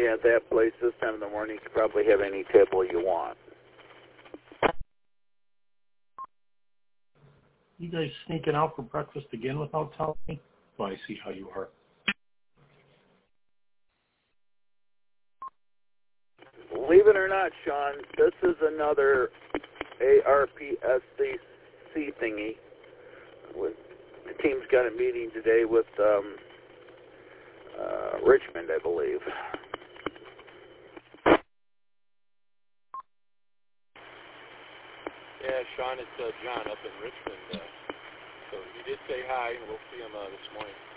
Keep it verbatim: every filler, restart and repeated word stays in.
at that place this time in the morning, you could probably have any table you want. You guys sneaking out for breakfast again without telling me? Oh, I see how you are. Believe it or not, Sean, this is another A R P S C C thingy. With, the team's got a meeting today with um, uh, Richmond, I believe. Yeah, Sean, it's uh, John up in Richmond. Uh, so he did say hi, and we'll see him uh, this morning.